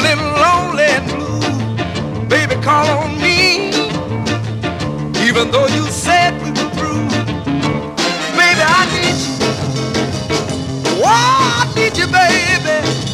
feeling lonely and blue, baby, call on me. Even though you said we were through, baby, I need you. Oh, I need you, baby.